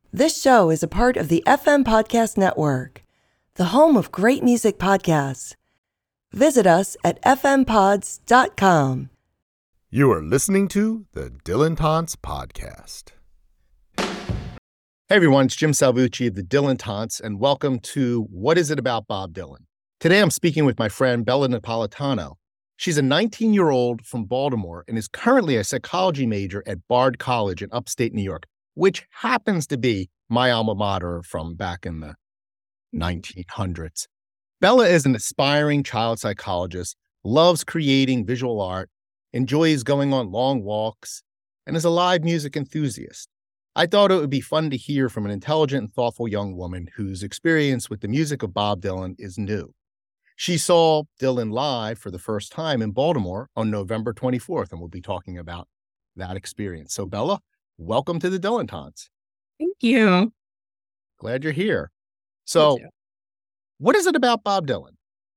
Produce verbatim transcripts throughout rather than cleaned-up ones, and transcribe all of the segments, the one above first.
This show is a part of the F M Podcast Network, the home of great music podcasts. Visit us at f m pods dot com. You are listening to the Dylan Taunts Podcast. Hey everyone, it's Jim Salvucci of the Dylan Taunts, and welcome to What Is It About Bob Dylan? Today I'm speaking with my friend Bella Napolitano. She's a nineteen-year-old from Baltimore and is currently a psychology major at Bard College in upstate New York, which happens to be my alma mater from back in the nineteen hundreds. Bella is an aspiring child psychologist, loves creating visual art, enjoys going on long walks, and is a live music enthusiast. I thought it would be fun to hear from an intelligent and thoughtful young woman whose experience with the music of Bob Dylan is new. She saw Dylan live for the first time in Baltimore on November twenty-fourth, and we'll be talking about that experience. So Bella, welcome to the Dylan Taunts. Thank you. Glad you're here. So what is it about Bob Dylan?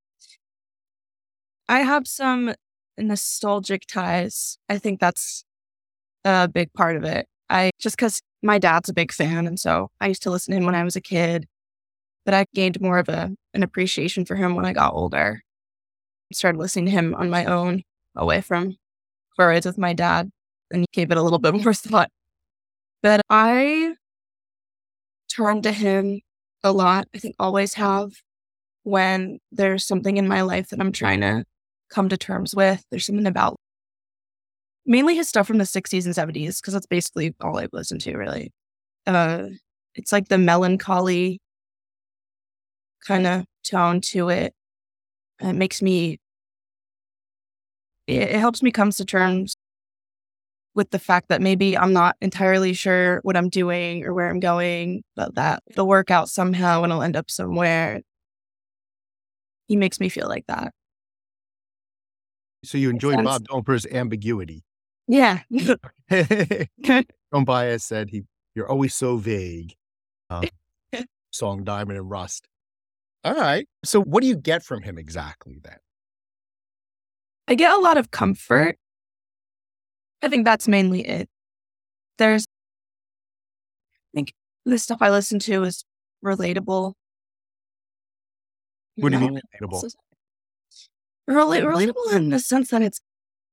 I have some nostalgic ties. I think that's a big part of it. I just because my dad's a big fan, and so I used to listen to him when I was a kid, but I gained more of a an appreciation for him when I got older. I started listening to him on my own, away from where I was with my dad, and gave it a little bit more thought. But I turn to him a lot. I think always have, when there's something in my life that I'm trying to come to terms with. There's something about mainly his stuff from the sixties and seventies, because that's basically all I've listened to, really. Uh, it's like the melancholy kind of tone to it. It makes me, it, it helps me come to terms with the fact that maybe I'm not entirely sure what I'm doing or where I'm going, but that it'll work out somehow and I'll end up somewhere. He makes me feel like that. So you enjoyed Bob Dylan for his ambiguity. Yeah. John Baez said, "He, you're always so vague." Uh, song Diamond and Rust. All right. So what do you get from him exactly then? I get a lot of comfort. I think that's mainly it. There's, I think the stuff I listen to is relatable. What do you mean relatable? Rel- relatable in the sense that it's,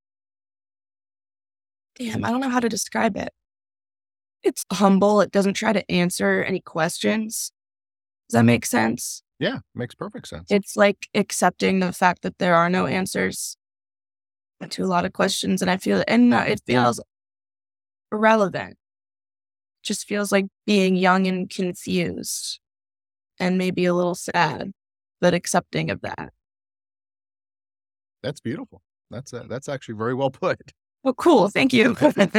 damn, I don't know how to describe it. It's humble. It doesn't try to answer any questions. Does that make sense? Yeah, makes perfect sense. It's like accepting the fact that there are no answers to a lot of questions. And I feel, and it feels irrelevant. Just feels like being young and confused and maybe a little sad, but accepting of that. That's beautiful. That's uh, that's actually very well put. Well, cool. Thank you.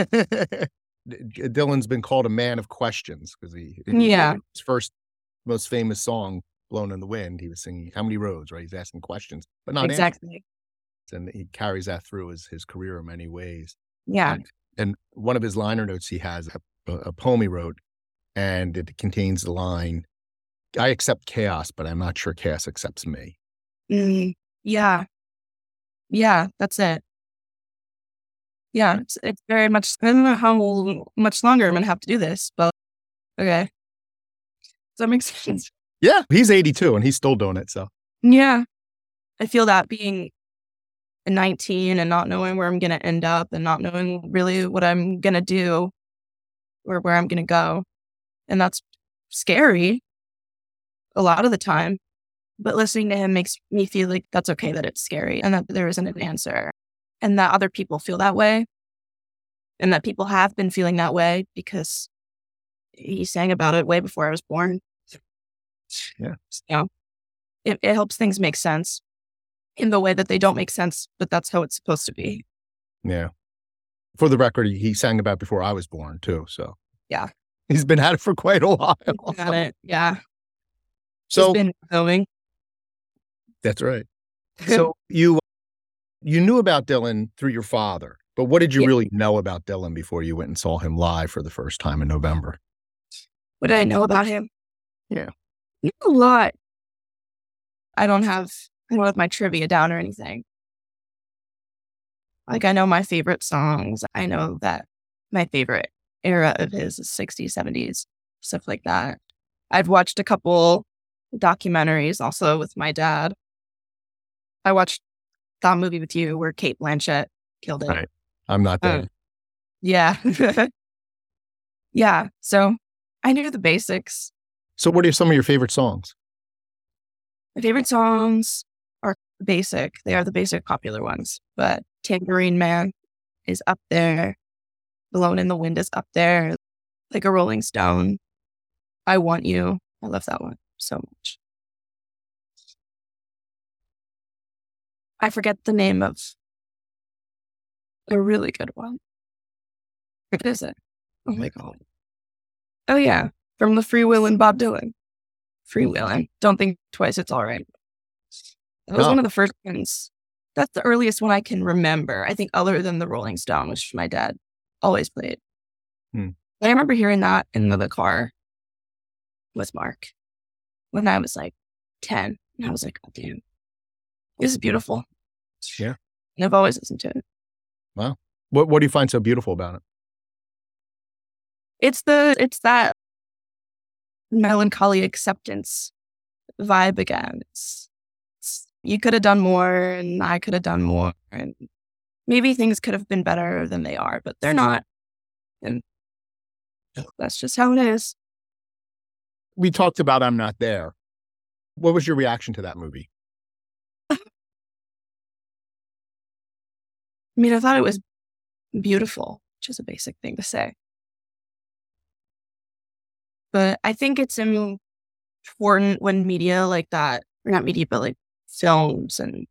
Dylan's been called a man of questions because he, yeah. his first most famous song, "Blown in the Wind," he was singing how many roads, right? He's asking questions, but not exactly. Answers. And he carries that through his, his career in many ways. Yeah. And, and one of his liner notes, he has a, a poem he wrote, and it contains the line, "I accept chaos, but I'm not sure chaos accepts me." Mm, yeah. Yeah, that's it. Yeah, it's, it's very much, I don't know how much longer I'm going to have to do this, but okay. Does that make sense? Yeah, he's eighty-two and he's still doing it, so. Yeah. I feel that being nineteen and not knowing where I'm going to end up and not knowing really what I'm going to do or where I'm going to go. And that's scary a lot of the time. But listening to him makes me feel like that's okay, that it's scary and that there isn't an answer and that other people feel that way and that people have been feeling that way because he sang about it way before I was born. Yeah. So it, it helps things make sense in the way that they don't make sense, but that's how it's supposed to be. Yeah. For the record, he, he sang about before I was born too. So yeah, he's been at it for quite a while. Got it. Yeah. So he's been going. That's right. So you you knew about Dylan through your father, but what did you yeah. really know about Dylan before you went and saw him live for the first time in November? What did I know about him? Yeah. I know a lot. I don't have, I don't have my trivia down or anything. Like, I know my favorite songs. I know that my favorite era of his is sixties, seventies. stuff like that. I've watched a couple documentaries also with my dad. I watched that movie with you where Cate Blanchett killed it. Right. I'm not dead. Uh, yeah. Yeah. So I knew the basics. So what are some of your favorite songs? My favorite songs are basic. They are the basic popular ones. But Tambourine Man is up there. Blowin' in the Wind is up there. Like a Rolling Stone. I Want You. I love that one so much. I forget the name of a really good one. What is it? Oh my God. Oh yeah. From the Freewheelin' Bob Dylan. Freewheelin'. Don't think twice, it's all right. That was Oh. one of the first ones. That's the earliest one I can remember. I think other than the Rolling Stone, which my dad always played. Hmm. I remember hearing that in the, the car with Mark when I was like ten. And I was like, oh, damn, this is beautiful. Yeah. And I've always listened to it. Wow. What What do you find so beautiful about it? It's the, it's that melancholy acceptance vibe again. It's, it's, you could have done more and I could have done more and maybe things could have been better than they are, but they're not. And that's just how it is. We talked about I'm Not There. What was your reaction to that movie? I mean, I thought it was beautiful, which is a basic thing to say. But I think it's important when media like that, or not media, but like films and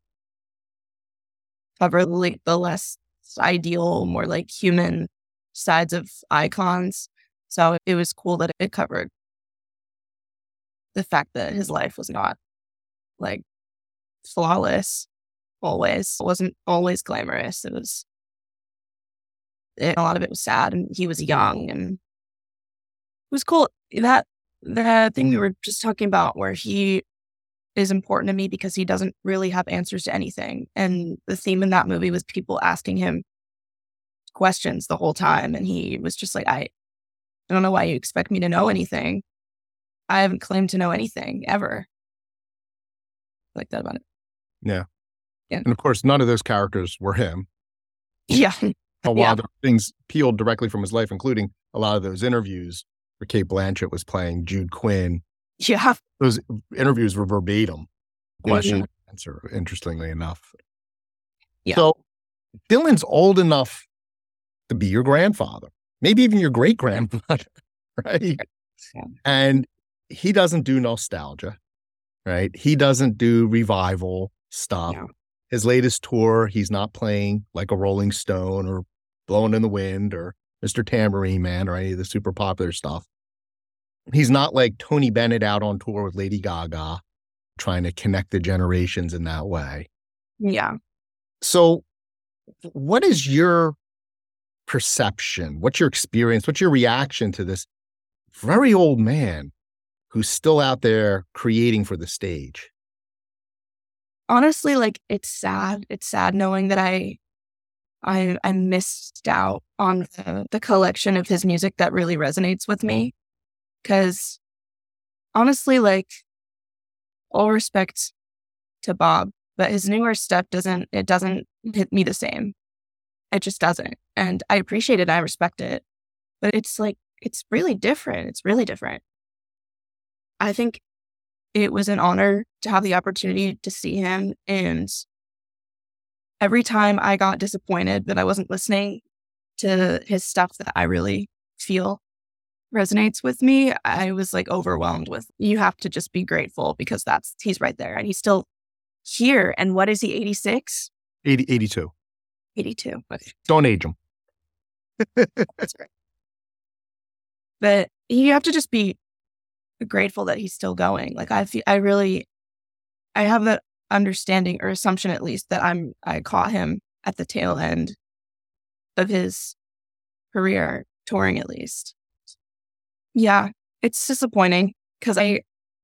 cover like the less ideal, more like human sides of icons. So it was cool that it covered the fact that his life was not like flawless always. It wasn't always glamorous. It was, it, a lot of it was sad and he was young and it was cool. That, the thing we were just talking about where he is important to me because he doesn't really have answers to anything. And the theme in that movie was people asking him questions the whole time. And he was just like, I, I don't know why you expect me to know anything. I haven't claimed to know anything ever. I like that about it. Yeah. Yeah. And of course, none of those characters were him. Yeah. A lot Yeah. of things peeled directly from his life, including a lot of those interviews where Cate Blanchett was playing Jude Quinn. Yeah. Those interviews were verbatim question Mhm. and answer, interestingly enough. Yeah. So Dylan's old enough to be your grandfather, maybe even your great grandfather, right? Yeah. And he doesn't do nostalgia, right? He doesn't do revival stuff. No. His latest tour, he's not playing like a Rolling Stone or Blowing in the Wind or Mister Tambourine Man or any of the super popular stuff. He's not like Tony Bennett out on tour with Lady Gaga, trying to connect the generations in that way. Yeah. So what is your perception? What's your experience? What's your reaction to this very old man who's still out there creating for the stage? Honestly, like it's sad. It's sad knowing that I I I missed out on the, the collection of his music that really resonates with me. Cause honestly, like all respect to Bob, but his newer stuff doesn't it doesn't hit me the same. It just doesn't. And I appreciate it, I respect it. But it's like it's really different. It's really different. I think it was an honor to have the opportunity to see him. And every time I got disappointed that I wasn't listening to his stuff that I really feel resonates with me, I was like overwhelmed with, you have to just be grateful because that's, he's right there and he's still here. And what is he, eighty-six? eighty, eighty-two. eighty-two. Don't age him. That's right. But you have to just be grateful that he's still going. Like I feel, I really, I have that understanding or assumption at least that I'm, I caught him at the tail end of his career, touring at least. Yeah, it's disappointing because I,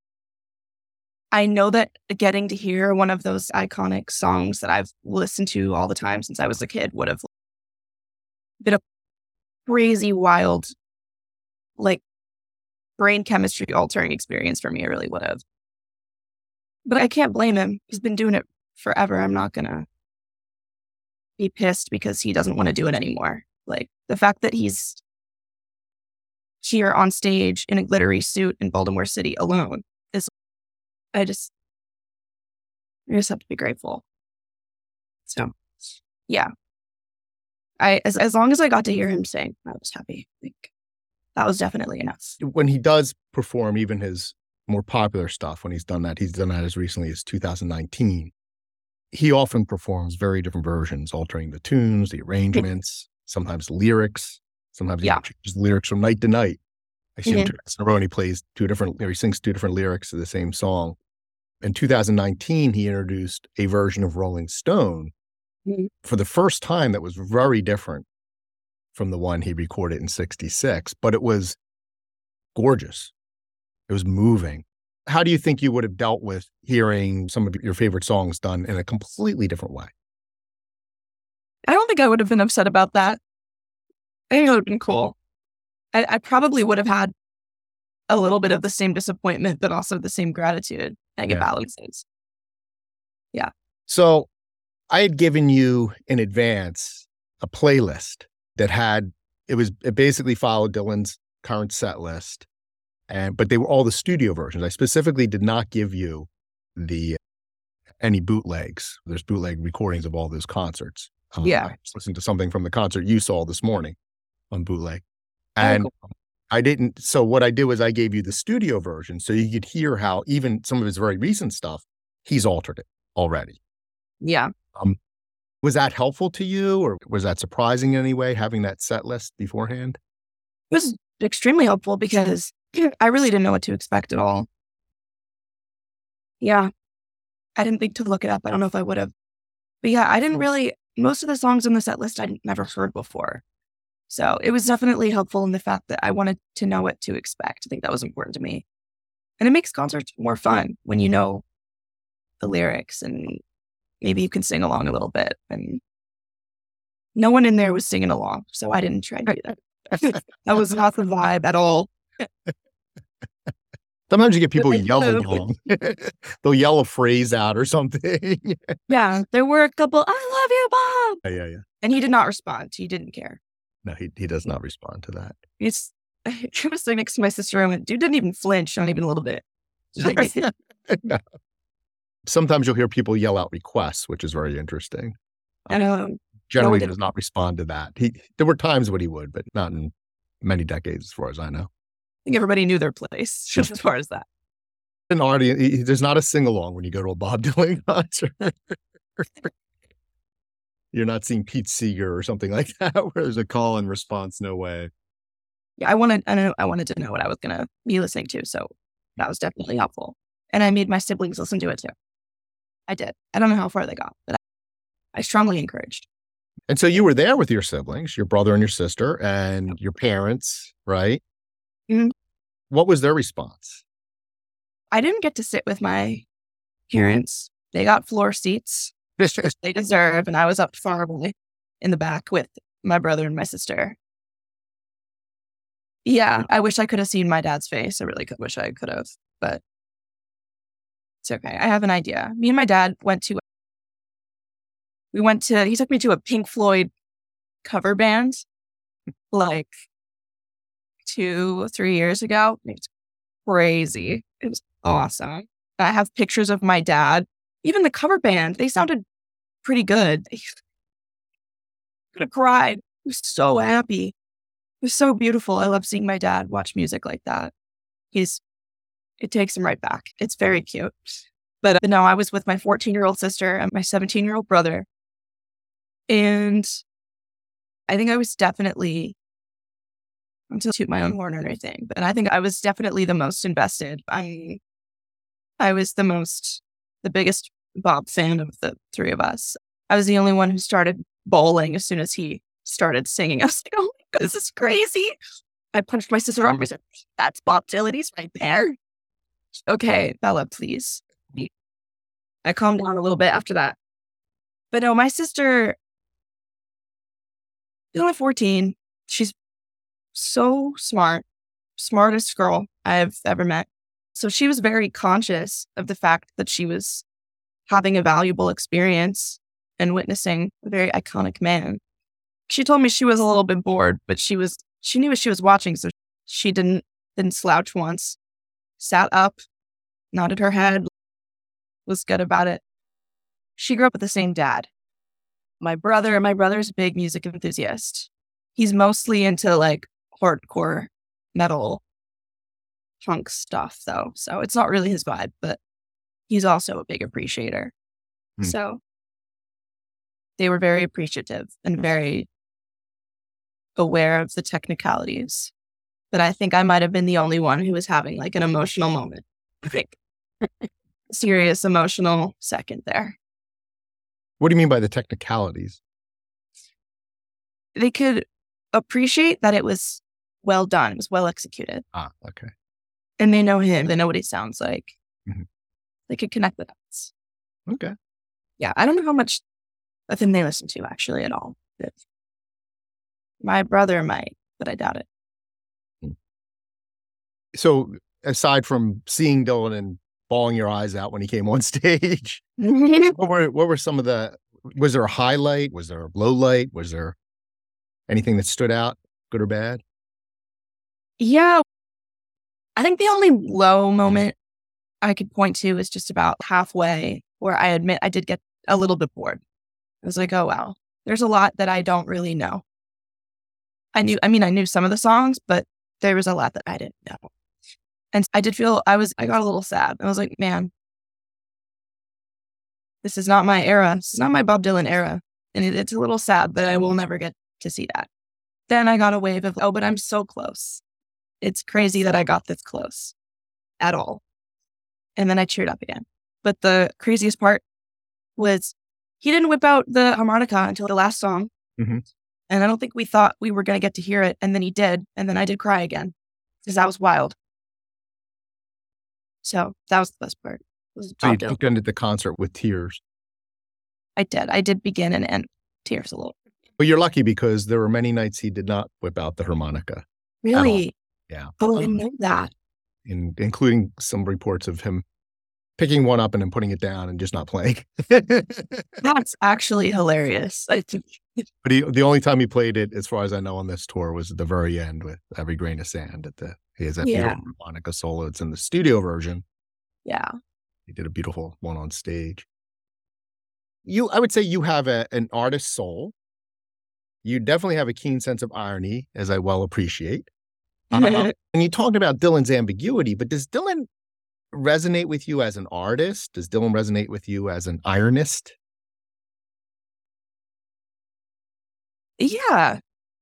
I know that getting to hear one of those iconic songs that I've listened to all the time since I was a kid would have been a crazy, wild, like brain chemistry altering experience for me. It really would have. But I can't blame him. He's been doing it forever. I'm not going to be pissed because he doesn't want to do it anymore. Like the fact that he's here on stage in a glittery suit in Baltimore City alone is, I just, I just have to be grateful. So, yeah. I as as long as I got to hear him sing, I was happy. Like that was definitely enough. When he does perform even his more popular stuff, when he's done that, he's done that as recently as two thousand nineteen. He often performs very different versions, altering the tunes, the arrangements, sometimes lyrics, sometimes he Yeah. changes lyrics from night to night. I see him Mhm. two nights in a row and he plays two different, or he sings two different lyrics to the same song. In two thousand nineteen, he introduced a version of Rolling Stone Mhm. for the first time that was very different from the one he recorded in sixty-six, but it was gorgeous. It was moving. How do you think you would have dealt with hearing some of your favorite songs done in a completely different way? I don't think I would have been upset about that. I think it would have been cool. I, I probably would have had a little bit of the same disappointment, but also the same gratitude. I think it Yeah. balances. So I had given you in advance a playlist that had, it was, it basically followed Dylan's current set list, and, but they were all the studio versions. I specifically did not give you the, any bootlegs. There's bootleg recordings of all those concerts. Um, Yeah. I just listened to something from the concert you saw this morning on bootleg. Oh, And cool. I didn't, so what I did was I gave you the studio version so you could hear how even some of his very recent stuff, he's altered it already. Yeah. Um, was that helpful to you, or was that surprising in any way, having that set list beforehand? It was extremely helpful because I really didn't know what to expect at all. Yeah. I didn't think to look it up. I don't know if I would have. But yeah, I didn't really, most of the songs on the set list I'd never heard before. So it was definitely helpful in the fact that I wanted to know what to expect. I think that was important to me. And it makes concerts more fun when you know the lyrics and maybe you can sing along a little bit. And no one in there was singing along, so I didn't try to do that. That was not the vibe at all. Sometimes you get people they yelling could've. along. They'll yell a phrase out or something. Yeah, there were a couple, I love you, Bob. Yeah, yeah, yeah. And he did not respond. He didn't care. No, he, he does not respond to that. He's, I was sitting next to my sister and went, dude didn't even flinch, not even a little bit. No. Sometimes you'll hear people yell out requests, which is very interesting. I know. Generally didn't. does not respond to that. He, there were times when he would, but not in many decades, as far as I know. I think everybody knew their place as far as that. An audience, he- there's not a sing along when you go to a Bob Dylan concert. You're not seeing Pete Seeger or something like that, where there's a call and response. No way. Yeah, I wanted, I know, I wanted to know what I was going to be listening to. So that was definitely helpful. And I made my siblings listen to it too. I did. I don't know how far they got, but I, I strongly encouraged. And so you were there with your siblings, your brother and your sister, and your parents, right? Mhm. What was their response? I didn't get to sit with my parents. They got floor seats. They deserve. And I was up far away in the back with my brother and my sister. Yeah, I wish I could have seen my dad's face. I really could wish I could have, but it's okay. I have an idea. Me and my dad went to, we went to, he took me to a Pink Floyd cover band like two, three years ago. It's crazy. It was awesome. I have pictures of my dad. Even the cover band, they sounded pretty good. I could have cried. I was so happy. It was so beautiful. I love seeing my dad watch music like that. He's, it takes him right back. It's very cute. But, but no, I was with my fourteen-year-old sister and my seventeen-year-old brother. And I think I was definitely, I'm to toot my own horn or anything, but I think I was definitely the most invested. I, I was the most, the biggest Bob fan of the three of us. I was the only one who started bawling as soon as he started singing. I was like, oh my God, this is crazy. I punched my sister on. I said, that's Bob Dylan. He's right there. Okay, Bella, please. I calmed down a little bit after that. But no, my sister, she's only fourteen. She's so smart. smartest girl I've ever met. So she was very conscious of the fact that she was having a valuable experience and witnessing a very iconic man. She told me she was a little bit bored, but she was she knew what she was watching, so she didn't didn't slouch once. Sat up, nodded her head, was good about it. She grew up with the same dad. My brother, my brother's a big music enthusiast. He's mostly into like hardcore metal punk stuff though. So it's not really his vibe, but he's also a big appreciator. Hmm. So they were very appreciative and very aware of the technicalities. But I think I might have been the only one who was having like an emotional moment. I think. Serious emotional second there. What do you mean by the technicalities? They could appreciate that it was well done. It was well executed. Ah, okay. And they know him. They know what he sounds like. Mm-hmm. They could connect with us. Okay. Yeah. I don't know how much of him they listen to actually at all. But my brother might, but I doubt it. So aside from seeing Dylan and bawling your eyes out when he came on stage, what were what were some of the, was there a highlight? Was there a low light? Was there anything that stood out, good or bad? Yeah. I think the only low moment I could point to is just about halfway where I admit I did get a little bit bored. I was like, oh, wow, there's a lot that I don't really know. I knew, I mean, I knew some of the songs, but there was a lot that I didn't know. And I did feel, I was, I got a little sad. I was like, man, this is not my era. This is not my Bob Dylan era. And it, it's a little sad that I will never get to see that. Then I got a wave of, oh, but I'm so close. It's crazy that I got this close at all. And then I cheered up again. But the craziest part was he didn't whip out the harmonica until the last song. Mm-hmm. And I don't think we thought we were going to get to hear it. And then he did. And then I did cry again because that was wild. So that was the best part. Was so you took into the concert with tears. I did. I did begin and end tears a little. But you're lucky because there were many nights he did not whip out the harmonica. Really? Yeah. Oh, I didn't know that. In, including some reports of him picking one up and then putting it down and just not playing. That's actually hilarious. I think. But he, the only time he played it, as far as I know, on this tour was at the very end with Every Grain of Sand. At the he has that yeah. beautiful harmonica solo. It's in the studio version. Yeah, he did a beautiful one on stage. You, I would say, you have a, an artist soul. You definitely have a keen sense of irony, as I well appreciate. Uh, and you talked about Dylan's ambiguity, but does Dylan resonate with you as an artist? Does Dylan resonate with you as an ironist? Yeah,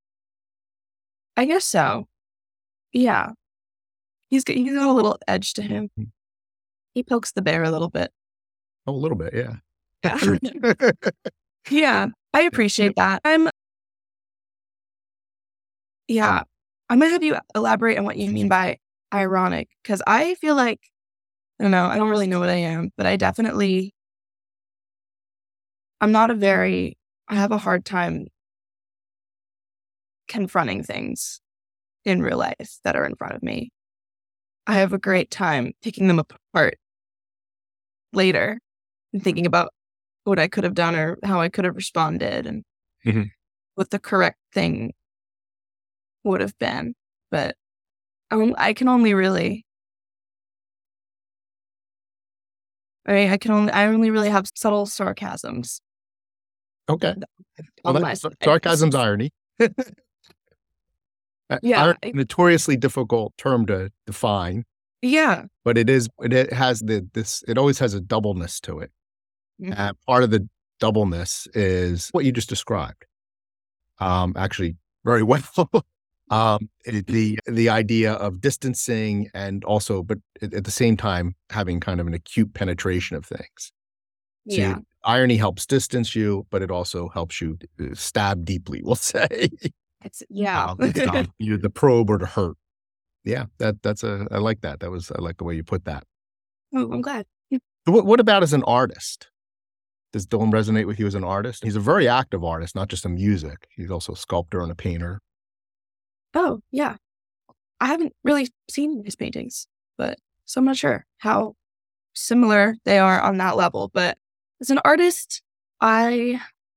I guess so. Yeah, he's got, he's got a little edge to him. He pokes the bear a little bit. Oh, a little bit, yeah. Yeah, yeah, I appreciate that. I'm, yeah, I'm gonna have you elaborate on what you mean by ironic, because I feel like, I don't know, I don't really know what I am, but I definitely, I'm not a very, I have a hard time confronting things in real life that are in front of me. I have a great time picking them apart later and thinking about what I could have done or how I could have responded and mm-hmm. what the correct thing would have been. But um, I can only really, I mean, I can only, I only really have subtle sarcasms. Okay. Well, that's, sarcasm's irony. Yeah, a notoriously difficult term to define. Yeah, but it is. It has the this. It always has a doubleness to it. Mm-hmm. Uh, part of the doubleness is what you just described. Um, actually, very well. um, it, the the idea of distancing and also, but at, at the same time, having kind of an acute penetration of things. So yeah, you, irony helps distance you, but it also helps you stab deeply. We'll say. It's, yeah. um, you the probe or to hurt. Yeah, that that's a I like that. That was I like the way you put that. Oh, I'm glad. What what about as an artist? Does Dylan resonate with you as an artist? He's a very active artist, not just in music. He's also a sculptor and a painter. Oh, yeah. I haven't really seen his paintings, but so I'm not sure how similar they are on that level. But as an artist, I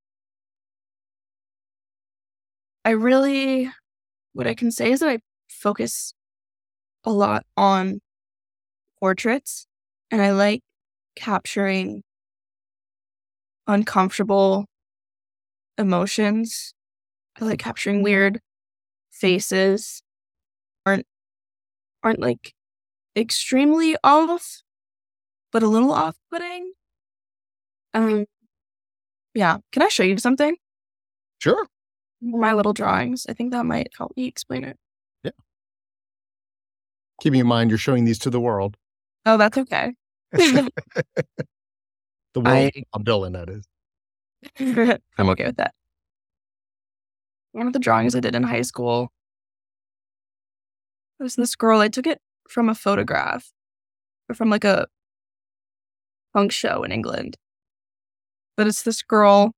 I really, what I can say is that I focus a lot on portraits, and I like capturing uncomfortable emotions. I like capturing weird faces, aren't aren't like extremely off, but a little off-putting. Um, yeah. Can I show you something? Sure. My little drawings. I think that might help me explain it. Yeah. Keeping in mind you're showing these to the world. Oh, that's okay. The world I of Dylan, that is. I'm okay with that. One of the drawings I did in high school was this girl. I took it from a photograph, or from like a punk show in England. But it's this girl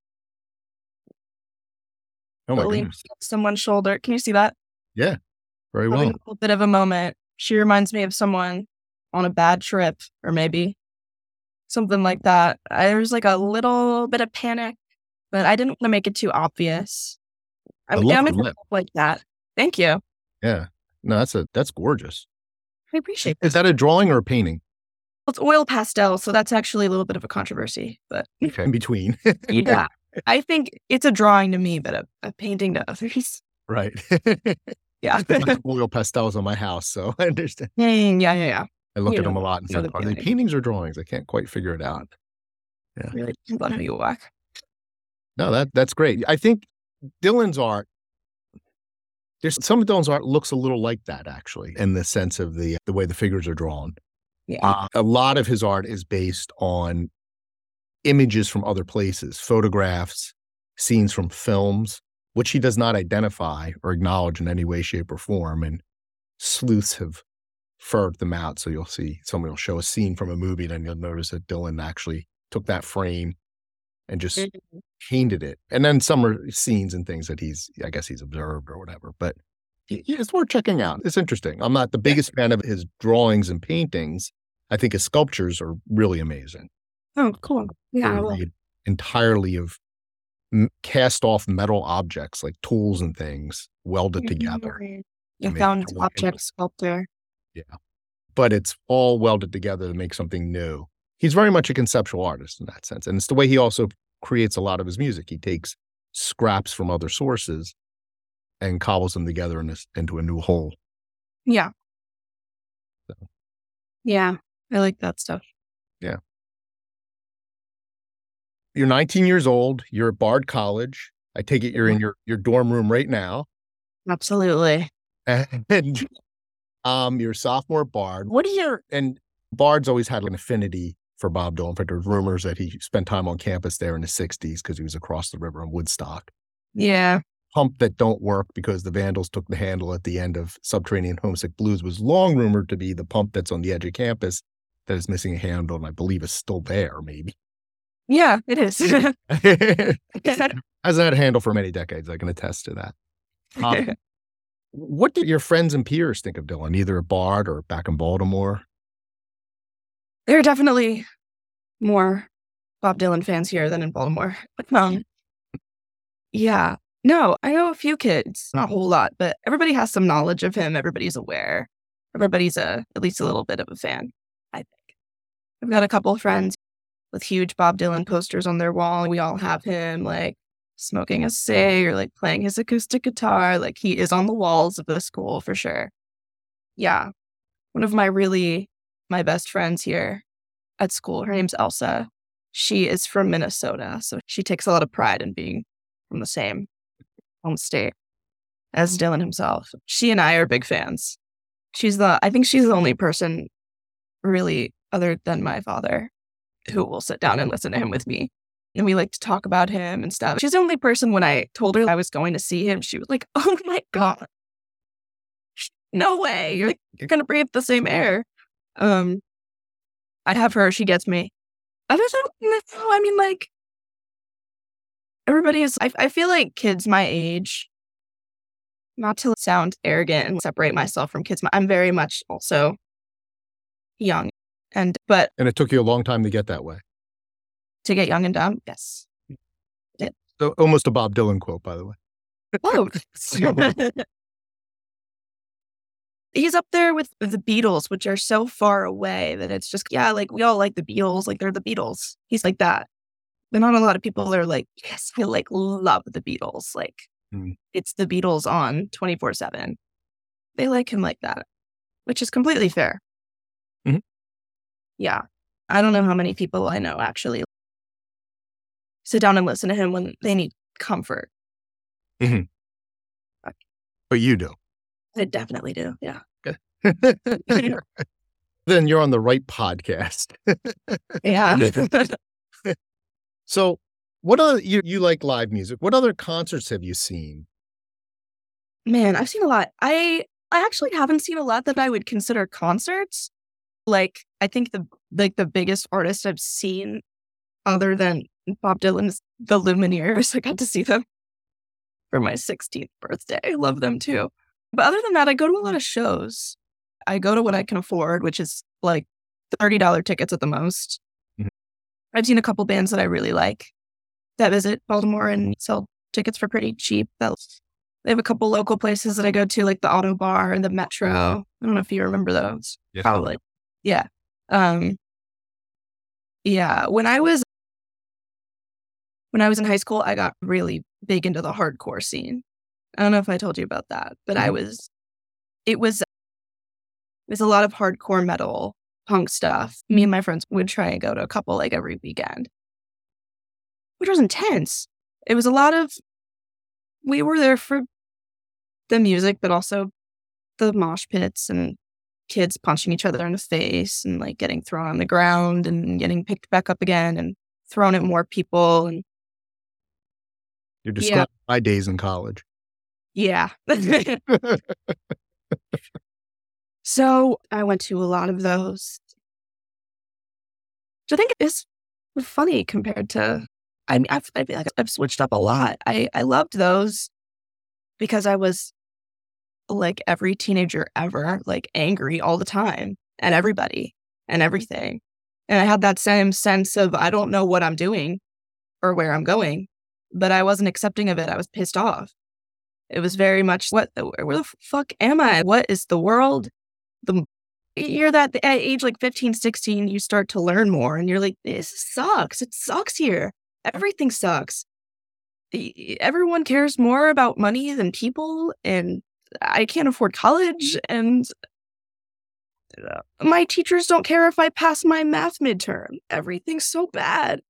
Oh my leaning goodness. on someone's shoulder. Can you see that? Yeah, very well. Having a little bit of a moment. She reminds me of someone on a bad trip, or maybe something like that. I, there was like a little bit of panic, but I didn't want to make it too obvious. I The mean, I'm look of lip. like that. Thank you. Yeah. No, that's a that's gorgeous. I appreciate it. Is that a drawing or a painting? It's oil pastel, so that's actually a little bit of a controversy. But Okay, in between. yeah, I think it's a drawing to me, but a, a painting to others. Right. Yeah. I have oil pastels on my house, so I understand. Mm, yeah, yeah, yeah. I look You at them know, a lot and you know think, the are they feeling. paintings or drawings? I can't quite figure it out. Really depends on who you are. No, that that's great. I think Dylan's art, there's some of Dylan's art looks a little like that, actually, in the sense of the the way the figures are drawn. Yeah. Uh, a lot of his art is based on images from other places, photographs, scenes from films, which he does not identify or acknowledge in any way, shape, or form. And sleuths have ferreted them out. So you'll see somebody will show a scene from a movie, and then you'll notice that Dylan actually took that frame and just Mhm. painted it. And then some are scenes and things that he's, I guess he's observed or whatever. But y- yeah, it's worth checking out. It's interesting. I'm not the biggest fan of his drawings and paintings. I think his sculptures are really amazing. Oh, cool. Yeah, I They're will. made entirely of m- cast off metal objects like tools and things welded together. Mhm. to I make found it more object interesting. sculptor. But it's all welded together to make something new. He's very much a conceptual artist in that sense. And it's the way he also creates a lot of his music. He takes scraps from other sources and cobbles them together in this, into a new whole. Yeah. So. Yeah. I like that stuff. You're nineteen years old. You're at Bard College. I take it you're in your, your dorm room right now. Absolutely. And um, you're a sophomore at Bard. What are your, and Bard's always had an affinity for Bob Dylan. In fact, there's rumors that he spent time on campus there in the sixties because he was across the river in Woodstock. Yeah. Pump that don't work because the Vandals took the handle at the end of Subterranean Homesick Blues was long rumored to be the pump that's on the edge of campus that is missing a handle, and I believe is still there, maybe. Yeah, it is. Hasn't had a handle for many decades. I can attest to that. Um, what do your friends and peers think of Dylan, either at Bard or back in Baltimore? There are definitely more Bob Dylan fans here than in Baltimore. But um, yeah. No, I know a few kids, not a whole lot, but everybody has some knowledge of him. Everybody's aware. Everybody's a at least a little bit of a fan, I think. I've got a couple of friends with huge Bob Dylan posters on their wall. We all have him like smoking a cig or like playing his acoustic guitar. Like he is on the walls of the school for sure. Yeah. One of my really, my best friends here at school, her name's Elsa. She is from Minnesota. So she takes a lot of pride in being from the same home state as Dylan himself. She and I are big fans. She's the, I think she's the only person really other than my father who will sit down and listen to him with me. And we like to talk about him and stuff. She's the only person when I told her I was going to see him, she was like, oh my God, no way. You're like, you're going to breathe the same air. Um, I have her, she gets me. Other than that, no, I mean, like, everybody is, I, I feel like kids my age not to sound arrogant and separate myself from kids, I'm very much also young. And, but And it took you a long time to get that way. to get young and dumb, yes. It, So almost a Bob Dylan quote, by the way. whoa. He's up there with the Beatles, which are so far away that it's just, yeah, like we all like the Beatles, like they're the Beatles. He's like that. But not a lot of people are like, yes, I like love the Beatles. Like Mm. it's the Beatles on twenty-four seven. They like him like that, which is completely fair. Mhm. Yeah. I don't know how many people I know actually sit down and listen to him when they need comfort. But you do. I definitely do. Yeah. Then you're on the right podcast. Yeah. So what other, you, you like live music. What other concerts have you seen? Man, I've seen a lot. I I actually haven't seen a lot that I would consider concerts. Like, I think the like the biggest artist I've seen other than Bob Dylan's the Lumineers. I got to see them for my sixteenth birthday. I love them too. But other than that, I go to a lot of shows. I go to what I can afford, which is like thirty dollars tickets at the most. Mhm. I've seen a couple bands that I really like that visit Baltimore and sell tickets for pretty cheap. That They have a couple local places that I go to, like the Auto Bar and the Metro. I don't know if you remember those. Yes. Probably. Yeah. Um, yeah. When I was when I was in high school, I got really big into the hardcore scene. I don't know if I told you about that, but I Mhm. was it was it was a lot of hardcore metal, punk stuff. Me and my friends would try and go to a couple like every weekend, which was intense. It was a lot of we were there for the music, but also the mosh pits and kids punching each other in the face and like getting thrown on the ground and getting picked back up again and thrown at more people. And You're yeah, describing my days in college. yeah. So I went to a lot of those, which I think is funny compared to, I mean, I've, I feel like I've switched up a lot. I, I loved those because I was like every teenager ever, like angry all the time at everybody and everything. And I had that same sense of, I don't know what I'm doing or where I'm going, but I wasn't accepting of it. I was pissed off. It was very much, what, the- where the fuck am I? What is the world? The You're that at age like fifteen, sixteen, you start to learn more and you're like, this sucks. It sucks here. Everything sucks. E- Everyone cares more about money than people, and I can't afford college, and uh, my teachers don't care if I pass my math midterm. Everything's so bad.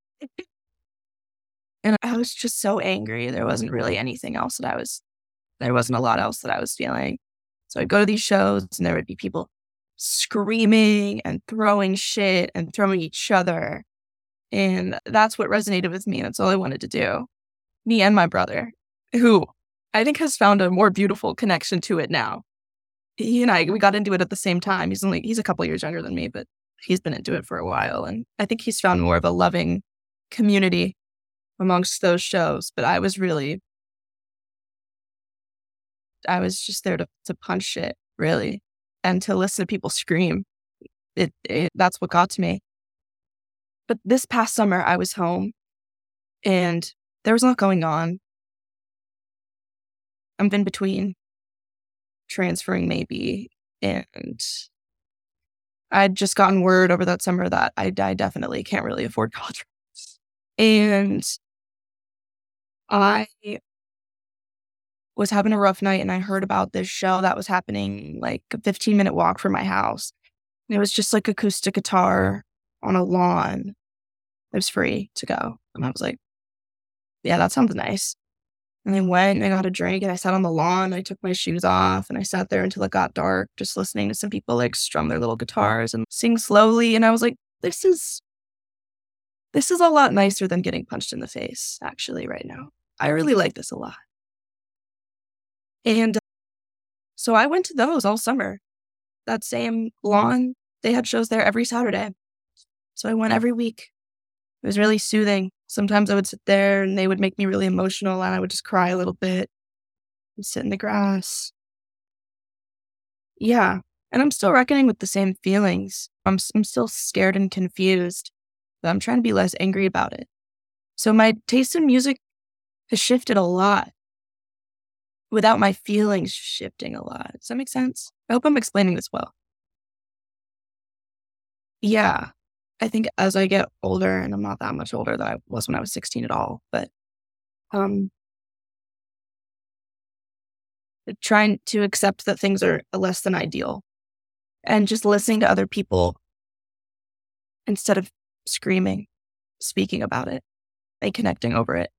And I was just so angry. There wasn't really anything else that I was, there wasn't a lot else that I was feeling. So I'd go to these shows and there would be people screaming and throwing shit and throwing each other. And that's what resonated with me. That's all I wanted to do. Me and my brother, who I think has found a more beautiful connection to it now. He and I, we got into it at the same time. He's only, he's a couple years younger than me, but he's been into it for a while. And I think he's found more of a loving community amongst those shows. But I was really, I was just there to, to punch shit, really, and to listen to people scream. It, it that's what got to me. But this past summer, I was home and there was a lot going on. I'm in between transferring maybe, and I'd just gotten word over that summer that I, I definitely can't really afford college. And I was having a rough night and I heard about this show that was happening like a fifteen minute walk from my house. And it was just like acoustic guitar on a lawn. It was free to go. And I was like, yeah, that sounds nice. And I went and I got a drink and I sat on the lawn. I took my shoes off and I sat there until it got dark, just listening to some people like strum their little guitars and sing slowly. And I was like, this is, this is a lot nicer than getting punched in the face, actually, right now. I really like this a lot. And so I went to those all summer. That same lawn, they had shows there every Saturday. So I went every week. It was really soothing. Sometimes I would sit there and they would make me really emotional and I would just cry a little bit. sit in the grass. Yeah. And I'm still reckoning with the same feelings. I'm, s- I'm still scared and confused, but I'm trying to be less angry about it. So my taste in music has shifted a lot without my feelings shifting a lot. Does that make sense? I hope I'm explaining this well. Yeah. I think as I get older, and I'm not that much older than I was when I was sixteen at all, but um, trying to accept that things are less than ideal and just listening to other people instead of screaming, speaking about it and connecting over it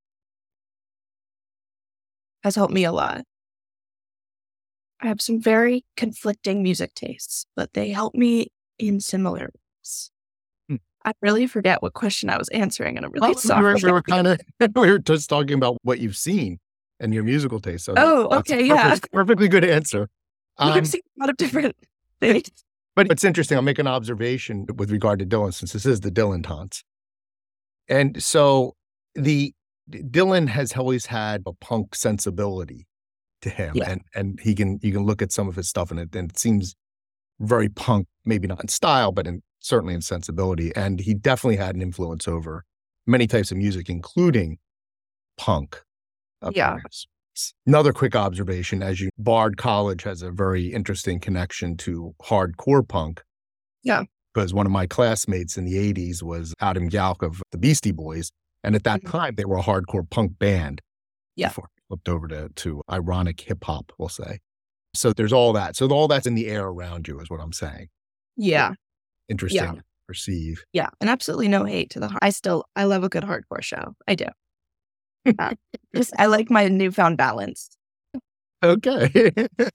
has helped me a lot. I have some very conflicting music tastes, but they help me in similar ways. Hmm. I really forget what question I was answering, and I'm really Well, we sorry. were, we were kind of we were just talking about what you've seen and your musical taste. So Oh, that's a okay, yeah. perfect- perfectly good answer. Um, I've seen a lot of different things. but it's interesting. I'll make an observation with regard to Dylan, since this is the Dylan Taunts. And so the Dylan has always had a punk sensibility to him, Yeah. and and he can you can look at some of his stuff, and it and it seems very punk, maybe not in style, but in certainly in sensibility. And he definitely had an influence over many types of music, including punk. of Yeah. course. Another quick observation: as you Bard College has a very interesting connection to hardcore punk. Yeah. Because one of my classmates in the eighties was Adam Yauch of the Beastie Boys. And at that Mhm. time, they were a hardcore punk band. Yeah. Before it flipped over to, to ironic hip hop, we'll say. So there's all that. So all that's in the air around you is what I'm saying. Yeah. Interesting Yeah. to perceive. Yeah. And absolutely no hate to the, har- I still, I love a good hardcore show. I do. Uh, just, I like my newfound balance. Okay.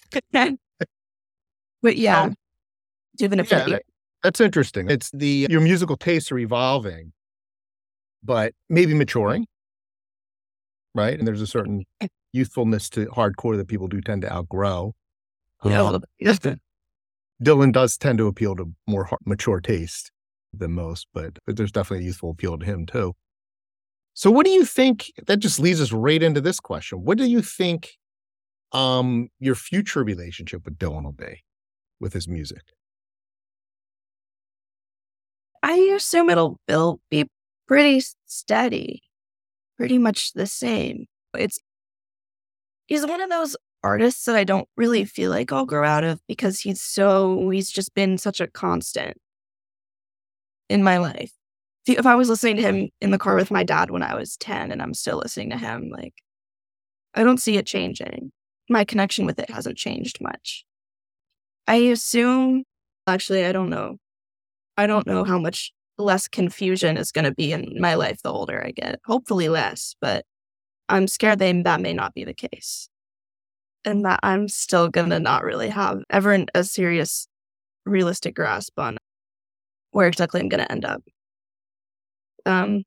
But yeah, Um, do you have an yeah, affinity? that- that's interesting. It's the, your musical tastes are evolving, but maybe maturing, right? And there's a certain youthfulness to hardcore that people do tend to outgrow. Yeah, a Um, little bit. Yes. Dylan does tend to appeal to more har- mature taste than most, but, but there's definitely a youthful appeal to him too. So what do you think, that just leads us right into this question. What do you think um, your future relationship with Dylan will be with his music? I assume it'll, it'll be pretty steady, pretty much the same. It's, he's one of those artists that I don't really feel like I'll grow out of because he's so, he's just been such a constant in my life. If if I was listening to him in the car with my dad when I was ten and I'm still listening to him, like, I don't see it changing. My connection with it hasn't changed much. I assume, actually, I don't know. I don't know how much less confusion is going to be in my life the older I get. Hopefully less, but I'm scared that that may not be the case. And that I'm still going to not really have ever an- a serious, realistic grasp on where exactly I'm going to end up. Um,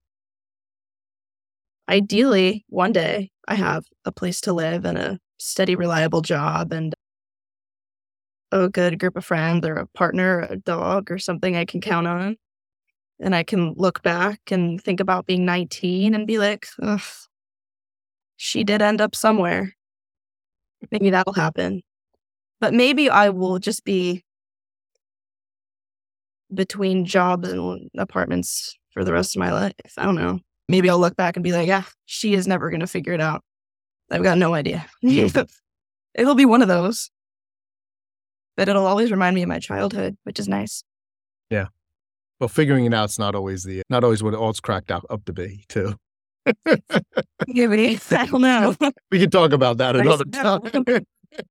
ideally, one day I have a place to live and a steady, reliable job and a good group of friends or a partner, or a dog or something I can count on. And I can look back and think about being nineteen and be like, ugh, she did end up somewhere. Maybe that'll happen. But maybe I will just be between jobs and apartments for the rest of my life. I don't know. Maybe I'll look back and be like, yeah, she is never going to figure it out. I've got no idea. It'll be one of those. But it'll always remind me of my childhood, which is nice. Yeah. Well, figuring it out's not always the, not always what all it's cracked out up to be too. Maybe. I don't know. We can talk about that another time.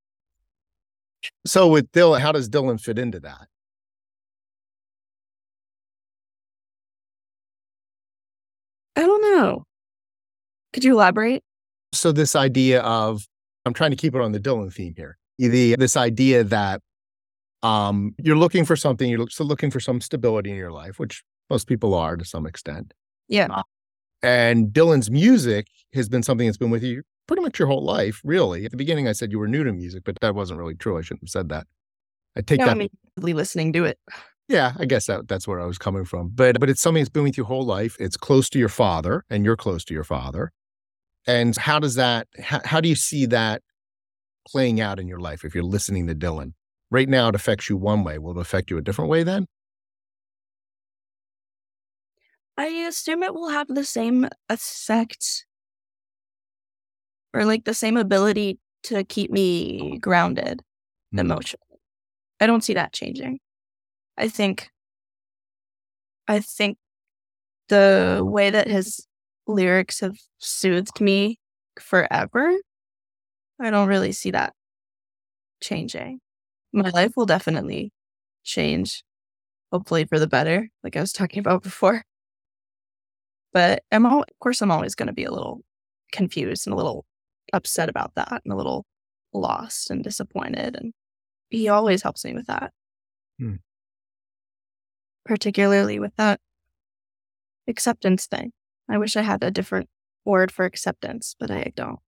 So with Dylan, how does Dylan fit into that? I don't know. Could you elaborate? So this idea of, I'm trying to keep it on the Dylan theme here. The, this idea that um, you're looking for something, you're still looking for some stability in your life, which most people are to some extent. Yeah. And Dylan's music has been something that's been with you pretty much your whole life, really. At the beginning, I said you were new to music, but that wasn't really true. I shouldn't have said that. I take No, that. I mean, listening to it. Yeah, I guess that, that's where I was coming from. But but it's something that's been with you your whole life. It's close to your father, and you're close to your father. And how does that, how, how do you see that playing out in your life if you're listening to Dylan? Right now, it affects you one way. Will it affect you a different way then? I assume it will have the same effect or like the same ability to keep me grounded Mm. emotionally. I don't see that changing. I think, I think the way that his lyrics have soothed me forever, I don't really see that changing. My life will definitely change, hopefully for the better, like I was talking about before. But I'm all, of course, I'm always going to be a little confused and a little upset about that and a little lost and disappointed. And he always helps me with that. Hmm. Particularly with that acceptance thing. I wish I had a different word for acceptance, but I don't.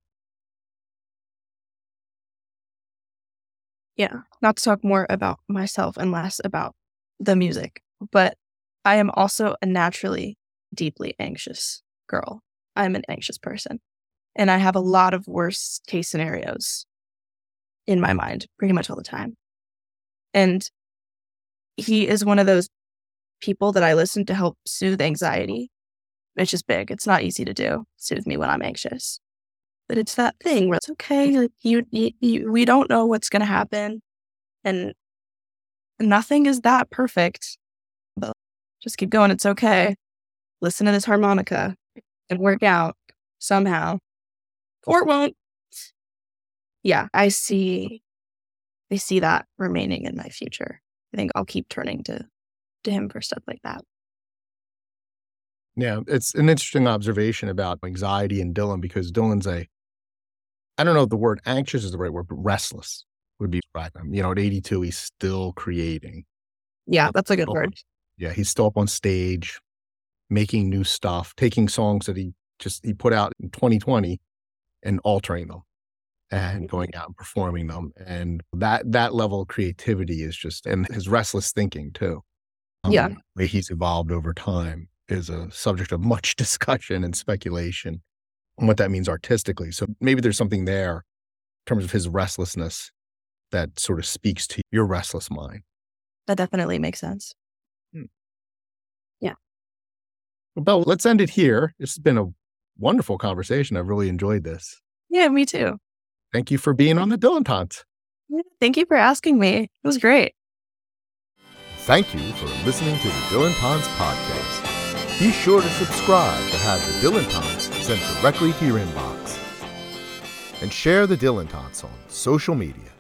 Yeah, not to talk more about myself and less about the music, but I am also a naturally deeply anxious girl. I'm an anxious person, and I have a lot of worst case scenarios in my mind pretty much all the time. And he is one of those people that I listen to help soothe anxiety. It's just big. It's not easy to do, soothe me when I'm anxious. But it's that thing where it's okay. Like you, you, you we don't know what's going to happen, and nothing is that perfect. But just keep going. It's okay. Listen to this harmonica and work out somehow, or it won't. Yeah, I see. I see that remaining in my future. I think I'll keep turning to to him for stuff like that. Yeah, it's an interesting observation about anxiety in Dylan because Dylan's a, I don't know if the word anxious is the right word, but restless would be right. You know, at eighty-two, he's still creating. Yeah, that's a good Still- word. Yeah, he's still up on stage, making new stuff, taking songs that he just, he put out in twenty twenty and altering them and going out and performing them. And that, that level of creativity is just, and his restless thinking too. Um, Yeah. The way he's evolved over time is a subject of much discussion and speculation on what that means artistically. So maybe there's something there in terms of his restlessness that sort of speaks to your restless mind. That definitely makes sense. Well, Belle, let's end it here. This has been a wonderful conversation. I've really enjoyed this. Yeah, me too. Thank you for being on the Dilettantes. Yeah, thank you for asking me. It was great. Thank you for listening to the Dilettantes podcast. Be sure to subscribe to have the Dilettantes sent directly to your inbox. And share the Dilettantes on social media.